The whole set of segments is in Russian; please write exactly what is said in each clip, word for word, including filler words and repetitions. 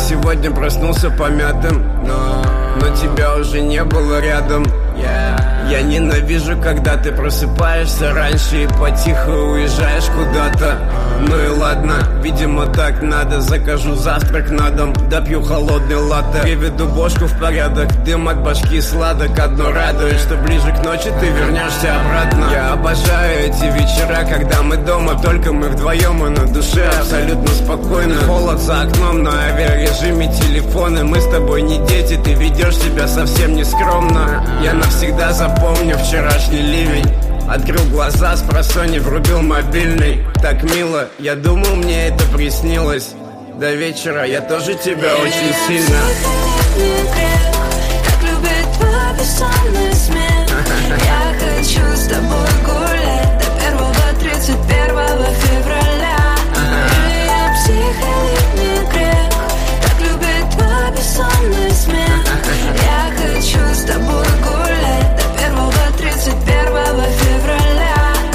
сегодня проснулся помятым, но, но тебя уже не было рядом. yeah. Я ненавижу, когда ты просыпаешься раньше и потихо уезжаешь куда-то. Ну и ладно, видимо так надо. Закажу завтрак на дом, допью холодный латте, приведу бошку в порядок, дым от башки сладок. Одно радует, что ближе к ночи ты вернешься обратно. Я обожаю эти вечера, когда мы дома, только мы вдвоем, и на душе абсолютно спокойно. Холод за окном, на авиарежиме телефоны. Мы с тобой не дети, ты ведешь себя совсем не скромно. Я навсегда запомню вчерашний ливень. Открыл глаза, спросонья врубил мобильный. Так мило, я думал, мне это приснилось. До вечера я тоже тебя Или очень я сильно. психолетний грех, так любит твой бессонный смех. Я хочу с тобой гулять до первого тридцать первого февраля. Или я психолетний грех, так любит твой бессонный смех. Я хочу с тобой гулять до первого тридцать первого февраля.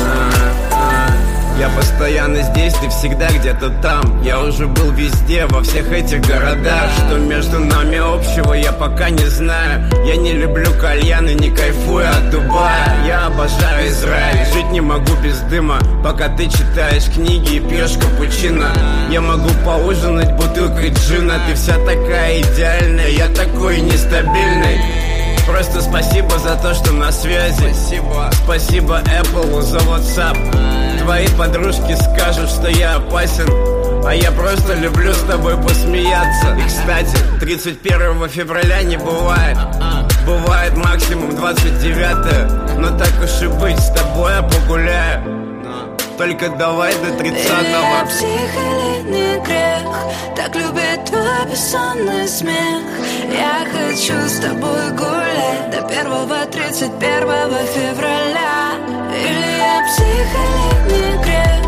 Я постоянно здесь, ты всегда где-то там. Я уже был везде, во всех этих городах. Что между нами общего, я пока не знаю. Я не люблю кальян и не кайфую от Дубая. Я обожаю Израиль, жить не могу без дыма. Пока ты читаешь книги и пьешь капучино, я могу поужинать бутылкой джина. Ты вся такая идеальная, я такой нестабильный. Просто спасибо за то, что на связи. Спасибо, спасибо Apple за WhatsApp. Твои подружки скажут, что я опасен, а я просто люблю с тобой посмеяться. И, кстати, тридцать первого февраля не бывает. Бывает максимум двадцать девятое. Но так уж и быть, с тобой я погуляю. Только давай до тридцатого. Или я психолетний грех, так любит твой бессонный смех. Я хочу с тобой гулять до первого тридцать первого февраля. Или я психолетний грех,